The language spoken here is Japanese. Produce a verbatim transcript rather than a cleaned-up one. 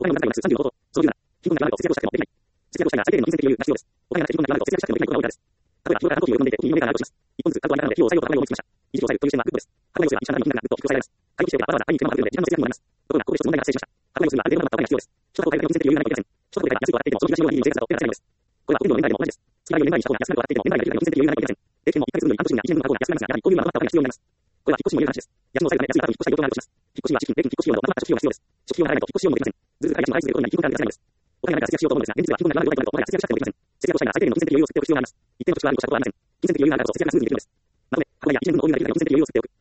お金の中ではさんじゅうのこと。その理由なら、貧困が言わないと節約をしたくてもできない。節約をしたいなら最低限の金銭的余裕が必要です。お金がなくて貧困が言わないと節約したくてもできないことが多いからです。例えば、日頃から過去期を読んでいて、お気に入りのメーカーがあるとします。一本ずつ過去はになるので、費用を最後と頭に思いつきました。維持費を抑えるという視点はグッドです。過去の要素が一緒なために金額がぐっと低く抑えられます。買い物しておけばわざわざ買いに行って手間がかかるので時間の節約にもなります。ところが、ここで一つ問題が発生しました。過去の要素にはある程度のお金が必要です。一つの買い物の金銭的余裕がないといけません。一つの買い物安いと笑っていても、その東のように生活がと手がつかないのです。これは個人の年代でも同じです。月内を年代にした方が安くなると笑っていても、年代がいるから金銭的余裕がないといけません。定期券もいっかげつ分のに半年分やいちねん分の買う方が安くなりますが、やはり購入は余ったお金が必要になります。これは引っ越しにもよる話です。これは引っ越しにもよる話です。引っ越しには支出費用と、まずまず初期費用のまとまった初期費用が必要です。初期費用が払えないと引っ越し費用もできません。ずっと会社にも相次いでることに貧困が出せないのです。お金がないから節約しようと思うのですが、現実は貧困が言わないとお金が節約したくてもできません。節約をしたいなら最低限の金銭的余裕を作っておく必要があります。一定の特徴があるとしたことはありません。金銭的余裕があるからと節約がすぐにできるのです。まとめ、過去やいちねん分の大いなりが金銭的余裕を作っておく。